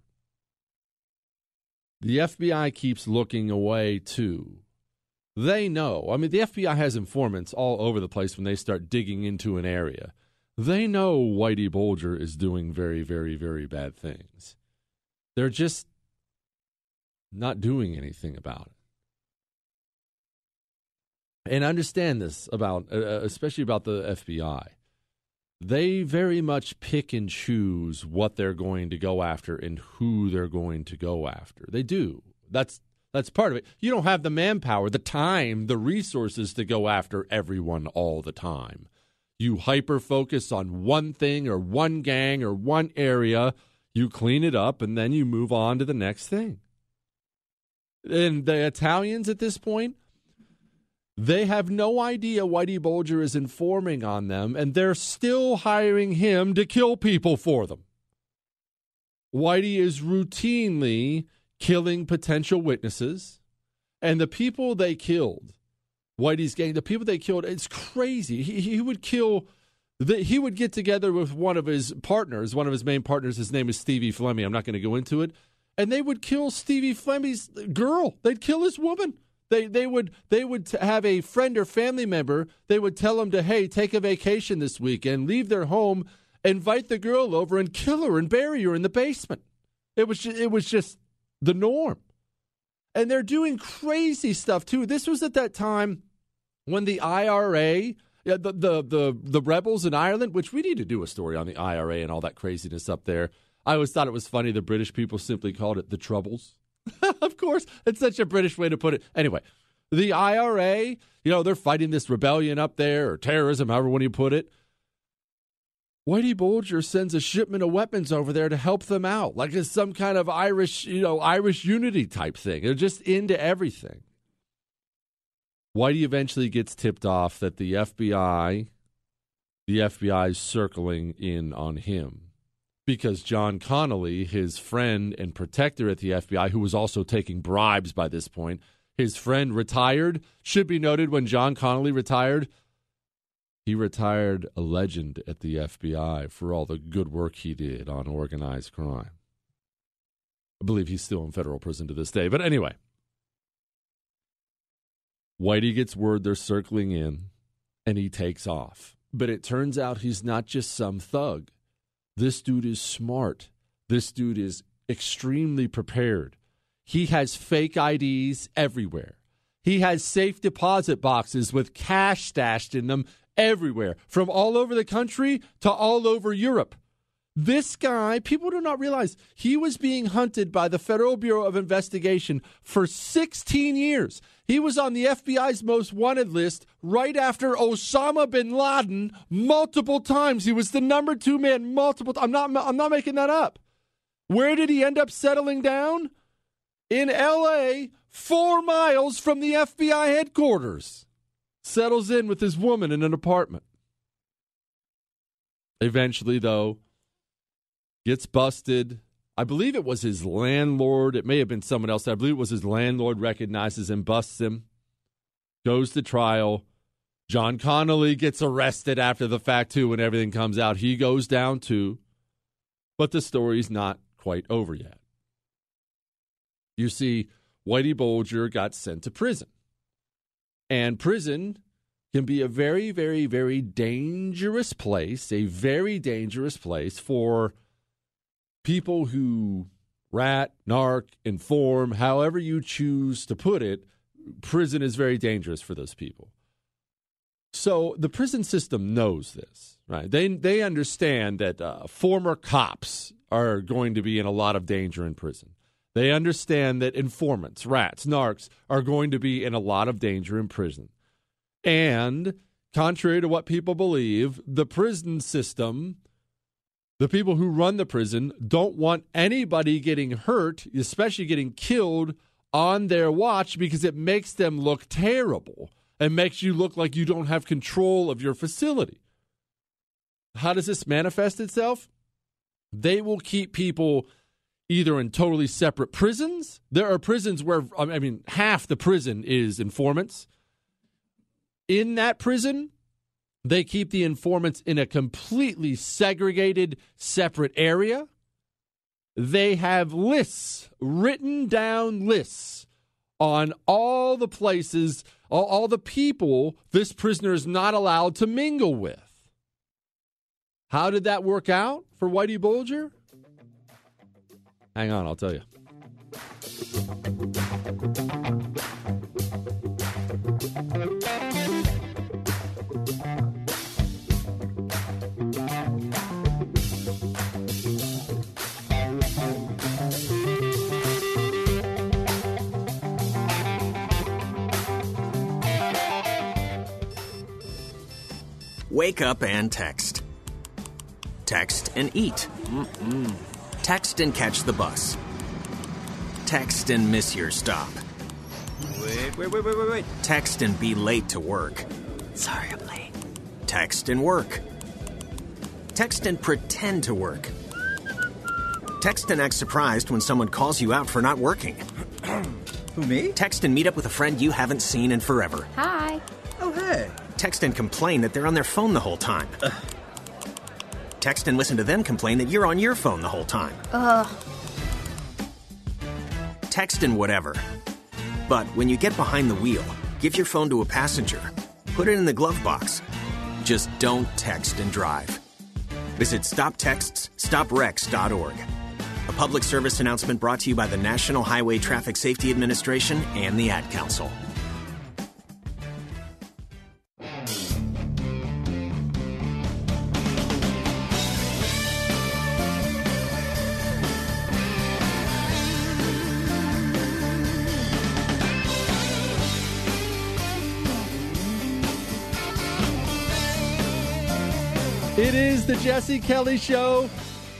The FBI keeps looking away, too. They know. I mean, the FBI has informants all over the place when they start digging into an area. They know Whitey Bulger is doing very, very, very bad things. They're just not doing anything about it. And understand this about, especially about the FBI. They very much pick and choose what they're going to go after and who they're going to go after. They do. That's part of it. You don't have the manpower, the time, the resources to go after everyone all the time. You hyper-focus on one thing or one gang or one area. You clean it up, and then you move on to the next thing. And the Italians at this point, they have no idea Whitey Bulger is informing on them, and they're still hiring him to kill people for them. Whitey is routinely killing potential witnesses, and the people they killed, Whitey's gang, the people they killed, it's crazy. He would kill... He would get together with one of his partners, one of his main partners. His name is Stevie Flemmi. I'm not going to go into it. And they would kill Stevie Flemmi's girl. They'd kill his woman. They would have a friend or family member. They would tell them to, hey, take a vacation this weekend, leave their home, invite the girl over and kill her and bury her in the basement. It was just the norm. And they're doing crazy stuff, too. This was at that time when the IRA... Yeah, the rebels in Ireland, which we need to do a story on the IRA and all that craziness up there. I always thought it was funny the British people simply called it the Troubles. Of course, it's such a British way to put it. Anyway, the IRA, they're fighting this rebellion up there, or terrorism, however one you put it. Whitey Bulger sends a shipment of weapons over there to help them out, like it's some kind of Irish unity type thing. They're just into everything. Whitey eventually gets tipped off that the FBI is circling in on him because John Connolly, his friend and protector at the FBI, who was also taking bribes by this point, his friend retired. Should be noted, when John Connolly retired, he retired a legend at the FBI for all the good work he did on organized crime. I believe he's still in federal prison to this day. But anyway, Whitey gets word they're circling in, and he takes off. But it turns out he's not just some thug. This dude is smart. This dude is extremely prepared. He has fake IDs everywhere. He has safe deposit boxes with cash stashed in them everywhere, from all over the country to all over Europe. This guy, people do not realize, he was being hunted by the Federal Bureau of Investigation for 16 years. He was on the FBI's most wanted list right after Osama bin Laden multiple times. He was the number 2 man multiple times. I'm not making that up. Where did he end up settling down? In L.A., 4 miles from the FBI headquarters. Settles in with his woman in an apartment. Eventually, though, gets busted. I believe it was his landlord. It may have been someone else. I believe it was his landlord recognizes him, busts him, goes to trial. John Connolly gets arrested after the fact, too, when everything comes out. He goes down, too. But the story's not quite over yet. You see, Whitey Bulger got sent to prison. And prison can be a very, very, very dangerous place, a very dangerous place for people who rat, narc, inform, however you choose to put it. Prison is very dangerous for those people. So the prison system knows this, right? They understand that former cops are going to be in a lot of danger in prison. They understand that informants, rats, narcs, are going to be in a lot of danger in prison. And contrary to what people believe, the prison system, the people who run the prison, don't want anybody getting hurt, especially getting killed on their watch, because it makes them look terrible and makes you look like you don't have control of your facility. How does this manifest itself? They will keep people either in totally separate prisons. There are prisons where, half the prison is informants. In that prison, they keep the informants in a completely segregated, separate area. They have lists, written down lists on all the places, all the people this prisoner is not allowed to mingle with. How did that work out for Whitey Bulger? Hang on, I'll tell you. Wake up and text. Text and eat. Text and catch the bus. Text and miss your stop. Wait. Text and be late to work. Sorry, I'm late. Text and work. Text and pretend to work. Text and act surprised when someone calls you out for not working. Who, me? Text and meet up with a friend you haven't seen in forever. Hi. Oh, hey. Text and complain that they're on their phone the whole time. Text and listen to them complain that you're on your phone the whole time. Text and whatever. But when you get behind the wheel, give your phone to a passenger. Put it in the glove box. Just don't text and drive. Visit StopTextsStopWrecks.org. A public service announcement brought to you by the National Highway Traffic Safety Administration and the Ad Council. It is the Jesse Kelly Show.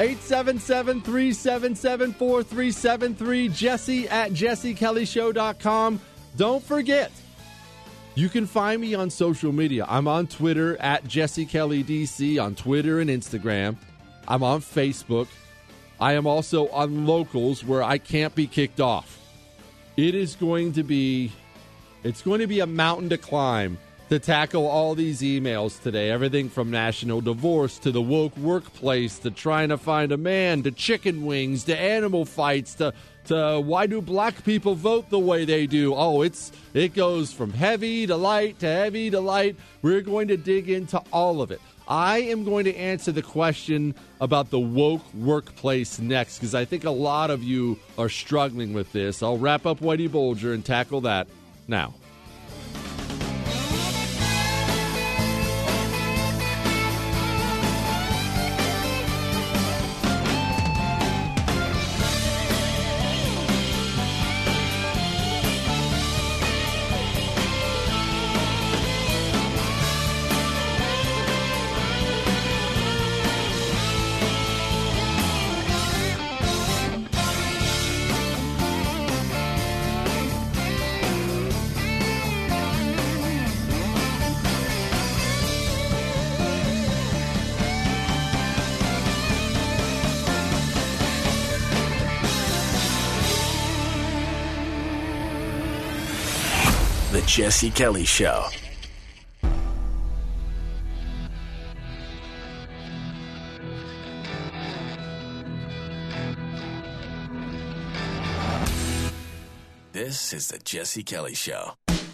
877-377-4373. Jesse at jessekellyshow.com. Don't forget, you can find me on social media. I'm on Twitter at JesseKellyDC on Twitter and Instagram. I'm on Facebook. I am also on Locals where I can't be kicked off. It's going to be a mountain to climb to tackle all these emails today. Everything from national divorce to the woke workplace to trying to find a man to chicken wings to animal fights to to why do black people vote the way they do. Oh, it goes from heavy to light to heavy to light. We're going to dig into all of it. I am going to answer the question about the woke workplace next because I think a lot of you are struggling with this. I'll wrap up Whitey Bulger and tackle that now. The Jesse Kelly Show. This is the Jesse Kelly Show.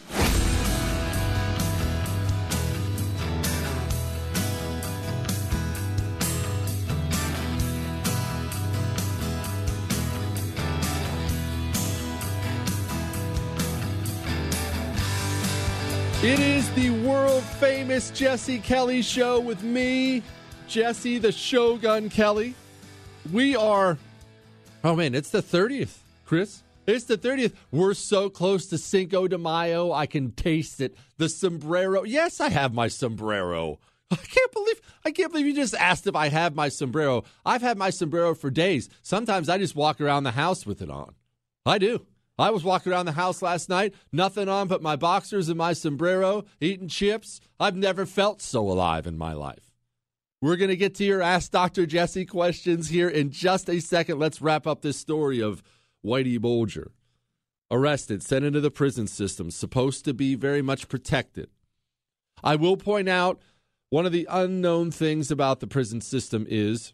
It is the world-famous Jesse Kelly Show with me, Jesse the Shogun Kelly. We are, oh man, it's the 30th, Chris. It's the 30th. We're so close to Cinco de Mayo. I can taste it. The sombrero. Yes, I have my sombrero. I can't believe you just asked if I have my sombrero. I've had my sombrero for days. Sometimes I just walk around the house with it on. I do. I was walking around the house last night, nothing on but my boxers and my sombrero, eating chips. I've never felt so alive in my life. We're going to get to your Ask Dr. Jesse questions here in just a second. Let's wrap up this story of Whitey Bulger. Arrested, sent into the prison system, supposed to be very much protected. I will point out one of the unknown things about the prison system is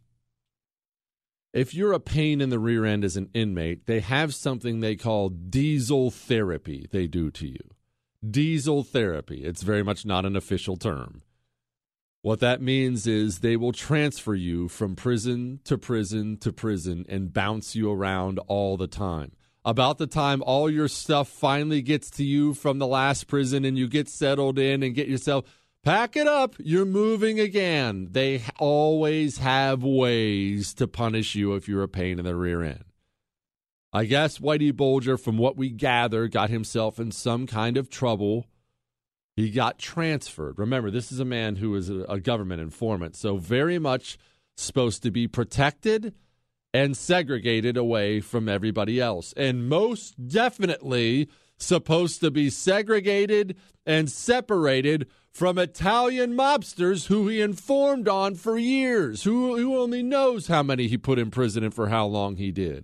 if you're a pain in the rear end as an inmate, they have something they call diesel therapy they do to you. Diesel therapy. It's very much not an official term. What that means is they will transfer you from prison to prison to prison and bounce you around all the time. About the time all your stuff finally gets to you from the last prison and you get settled in and get yourself, pack it up, you're moving again. They always have ways to punish you if you're a pain in the rear end. I guess Whitey Bulger, from what we gather, got himself in some kind of trouble. He got transferred. Remember, this is a man who is a government informant, so very much supposed to be protected and segregated away from everybody else. And most definitely supposed to be segregated and separated from Italian mobsters who he informed on for years, who only knows how many he put in prison and for how long he did.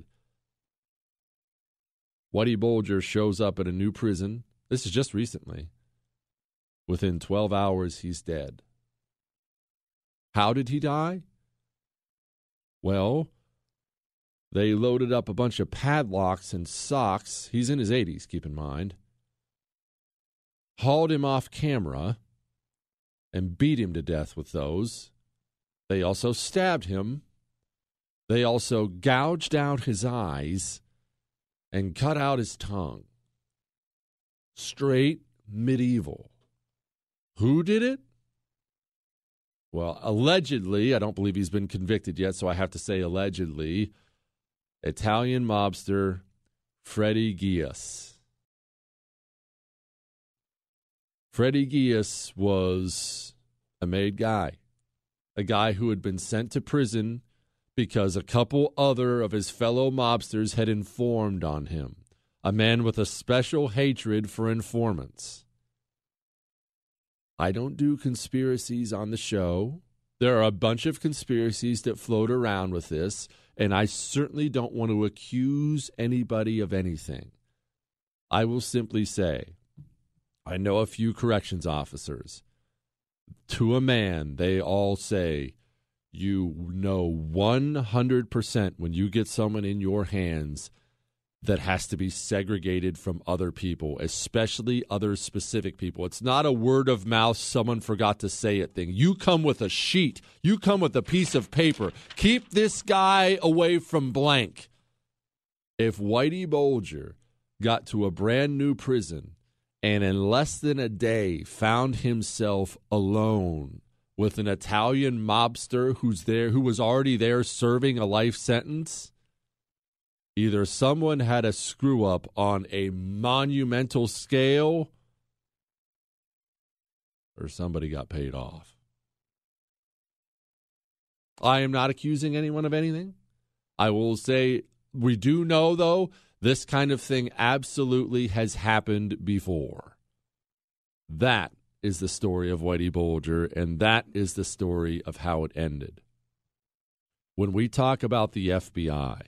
Whitey Bulger shows up at a new prison. This is just recently. Within 12 hours, he's dead. How did he die? Well, they loaded up a bunch of padlocks and socks. He's in his 80s, keep in mind. Hauled him off camera and beat him to death with those. They also stabbed him. They also gouged out his eyes and cut out his tongue. Straight medieval. Who did it? Well, allegedly, I don't believe he's been convicted yet, so I have to say allegedly, Italian mobster Freddie Gius. Freddie Gius was a made guy, a guy who had been sent to prison because a couple other of his fellow mobsters had informed on him, a man with a special hatred for informants. I don't do conspiracies on the show. There are a bunch of conspiracies that float around with this, and I certainly don't want to accuse anybody of anything. I will simply say, I know a few corrections officers. To a man, they all say, you know 100% when you get someone in your hands that has to be segregated from other people, especially other specific people. It's not a word of mouth, someone forgot to say it thing. You come with a sheet. You come with a piece of paper. Keep this guy away from blank. If Whitey Bulger got to a brand new prison and in less than a day found himself alone with an Italian mobster who was already there serving a life sentence, either someone had a screw up on a monumental scale or somebody got paid off. I am not accusing anyone of anything. I will say we do know, though, this kind of thing absolutely has happened before. That is the story of Whitey Bulger, and that is the story of how it ended. When we talk about the FBI,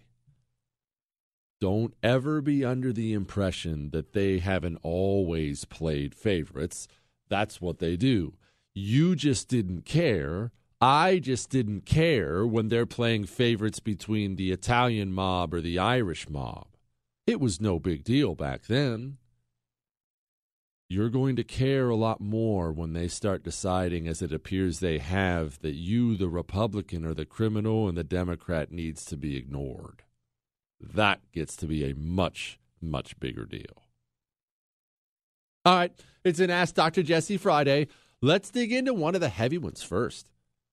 don't ever be under the impression that they haven't always played favorites. That's what they do. You just didn't care. I just didn't care when they're playing favorites between the Italian mob or the Irish mob. It was no big deal back then. You're going to care a lot more when they start deciding, as it appears they have, that you, the Republican, are the criminal and the Democrat needs to be ignored. That gets to be a much, much bigger deal. All right, it's an Ask Dr. Jesse Friday. Let's dig into one of the heavy ones first.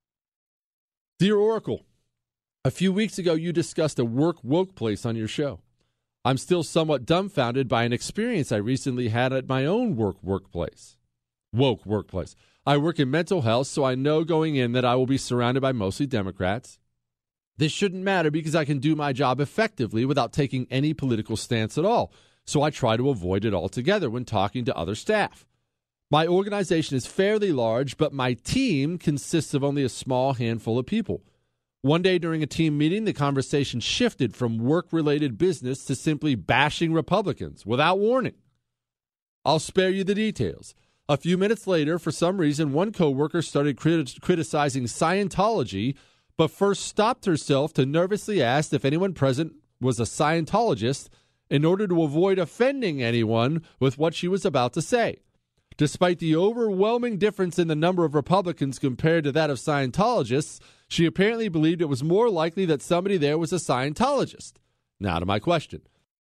Dear Oracle, a few weeks ago you discussed a work woke place on your show. I'm still somewhat dumbfounded by an experience I recently had at my own workplace. Woke workplace. I work in mental health, so I know going in that I will be surrounded by mostly Democrats. This shouldn't matter because I can do my job effectively without taking any political stance at all, so I try to avoid it altogether when talking to other staff. My organization is fairly large, but my team consists of only a small handful of people. One day during a team meeting, the conversation shifted from work-related business to simply bashing Republicans without warning. I'll spare you the details. A few minutes later, for some reason, one coworker started criticizing Scientology, but first stopped herself to nervously ask if anyone present was a Scientologist in order to avoid offending anyone with what she was about to say. Despite the overwhelming difference in the number of Republicans compared to that of Scientologists, she apparently believed it was more likely that somebody there was a Scientologist. Now to my question.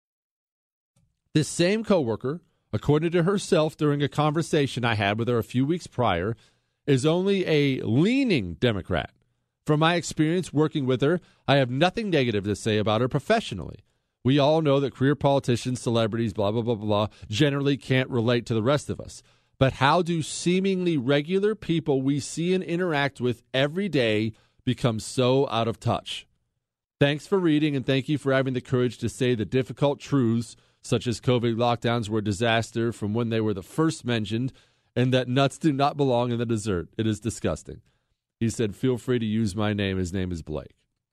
This same coworker, according to herself during a conversation I had with her a few weeks prior, is only a leaning Democrat. From my experience working with her, I have nothing negative to say about her professionally. We all know that career politicians, celebrities, blah, blah, blah, blah, generally can't relate to the rest of us. But how do seemingly regular people we see and interact with every day become so out of touch? Thanks for reading, and thank you for having the courage to say the difficult truths, such as COVID lockdowns were a disaster from when they were the first mentioned, and that nuts do not belong in the dessert. It is disgusting. He said, feel free to use my name. His name is Blake.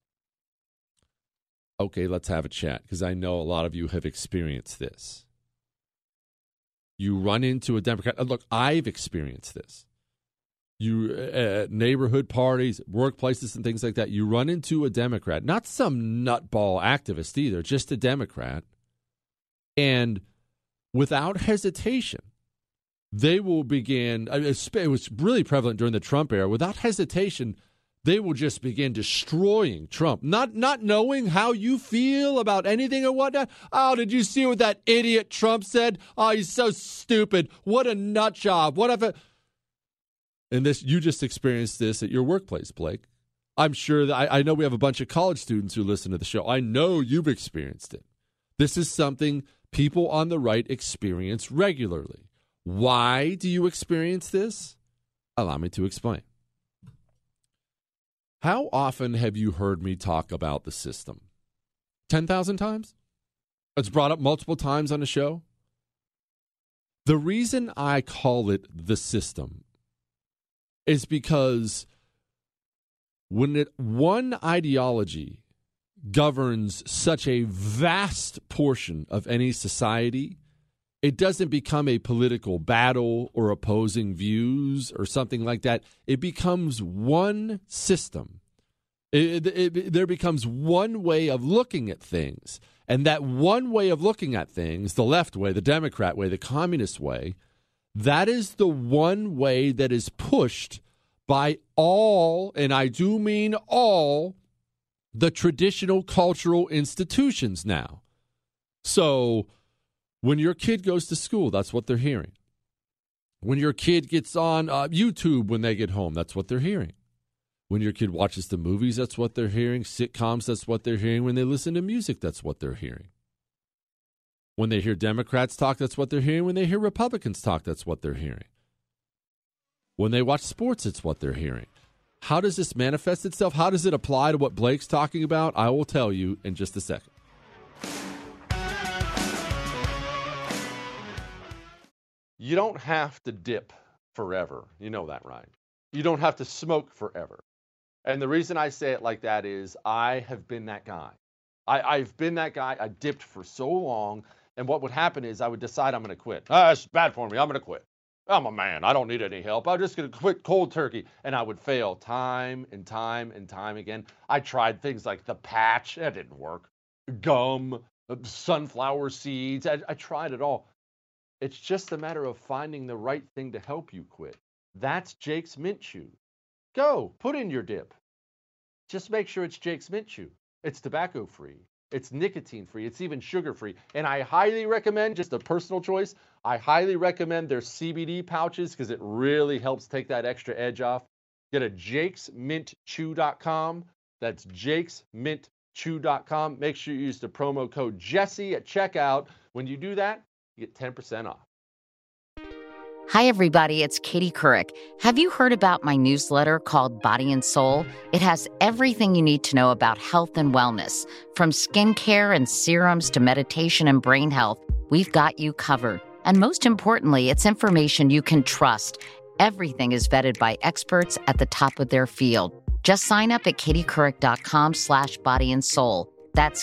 Okay, let's have a chat, because I know a lot of you have experienced this. You run into a Democrat. Look, I've experienced this. You at neighborhood parties, workplaces, and things like that. You run into a Democrat, not some nutball activist either, just a Democrat. And without hesitation, they will begin. It was really prevalent during the Trump era. Without hesitation, they will just begin destroying Trump, not knowing how you feel about anything or whatnot. Oh, did you see what that idiot Trump said? Oh, he's so stupid. What a nut job. And this, you just experienced this at your workplace, Blake. I'm sure that I know we have a bunch of college students who listen to the show. I know you've experienced it. This is something people on the right experience regularly. Why do you experience this? Allow me to explain. How often have you heard me talk about the system? 10,000 times? It's brought up multiple times on the show. The reason I call it the system is because when one ideology governs such a vast portion of any society, it doesn't become a political battle or opposing views or something like that. It becomes one system. There becomes one way of looking at things. And that one way of looking at things, the left way, the Democrat way, the communist way, that is the one way that is pushed by all, and I do mean all, the traditional cultural institutions now. So when your kid goes to school, that's what they're hearing. When your kid gets on YouTube when they get home, that's what they're hearing. When your kid watches the movies, that's what they're hearing. Sitcoms, that's what they're hearing. When they listen to music, that's what they're hearing. When they hear Democrats talk, that's what they're hearing. When they hear Republicans talk, that's what they're hearing. When they watch sports, it's what they're hearing. How does this manifest itself? How does it apply to what Blake's talking about? I will tell you in just a second. You don't have to dip forever. You know that, right? You don't have to smoke forever. And the reason I say it like that is I have been that guy. I've been that guy. I dipped for so long. And what would happen is I would decide I'm going to quit. It's bad for me. I'm going to quit. I'm a man. I don't need any help. I'm just going to quit cold turkey. And I would fail time and time and time again. I tried things like the patch. That didn't work. Gum, sunflower seeds. I tried it all. It's just a matter of finding the right thing to help you quit. That's Jake's Mint Chew. Go, put in your dip. Just make sure it's Jake's Mint Chew. It's tobacco-free. It's nicotine-free. It's even sugar-free. And I highly recommend, just a personal choice, I highly recommend their CBD pouches because it really helps take that extra edge off. Get a jakesmintchew.com. That's jakesmintchew.com. Make sure you use the promo code Jesse at checkout. When you do that, you get 10% off. Hi, everybody. It's Katie Couric. Have you heard about my newsletter called Body and Soul? It has everything you need to know about health and wellness. From skincare and serums to meditation and brain health, we've got you covered. And most importantly, it's information you can trust. Everything is vetted by experts at the top of their field. Just sign up at katiecouric.com/bodyandsoul. That's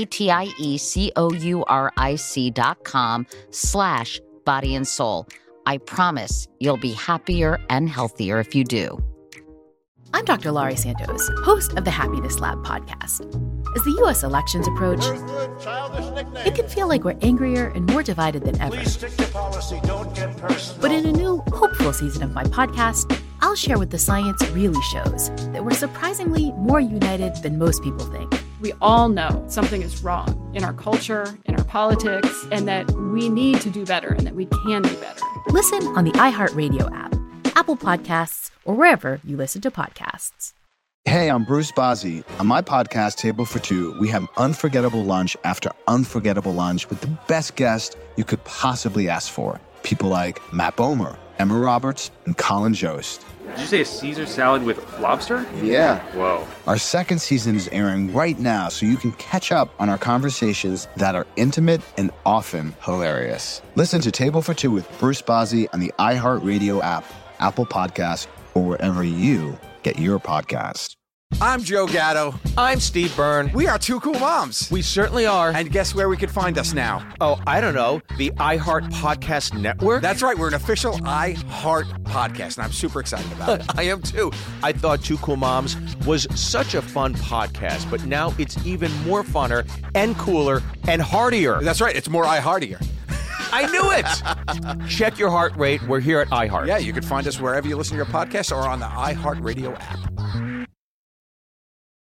KatieCouric.com/bodyandsoul. I promise you'll be happier and healthier if you do. I'm Dr. Laurie Santos, host of the Happiness Lab podcast. As the U.S. elections approach, it can feel like we're angrier and more divided than ever. Please stick to policy. Don't get personal. But in a new, hopeful season of my podcast, I'll share what the science really shows, that we're surprisingly more united than most people think. We all know something is wrong in our culture, in our politics, and that we need to do better and that we can do better. Listen on the iHeartRadio app, Apple Podcasts, or wherever you listen to podcasts. Hey, I'm Bruce Bozzi. On my podcast, Table for Two, we have unforgettable lunch after unforgettable lunch with the best guests you could possibly ask for. People like Matt Bomer, Emma Roberts, and Colin Jost. Did you say a Caesar salad with lobster? Yeah. Whoa. Our second season is airing right now, so you can catch up on our conversations that are intimate and often hilarious. Listen to Table for Two with Bruce Bozzi on the iHeartRadio app, Apple Podcasts, or wherever you get your podcast. I'm Joe Gatto. I'm Steve Byrne. We are two cool moms. We certainly are. And guess where we could find us now? Oh, I don't know. The iHeart Podcast Network? That's right. We're an official iHeart podcast, and I'm super excited about it. I am too. I thought Two Cool Moms was such a fun podcast, but now it's even more funner and cooler and heartier. That's right. It's more iHeartier. I knew it. Check your heart rate. We're here at iHeart. Yeah, you can find us wherever you listen to your podcasts or on the iHeartRadio app.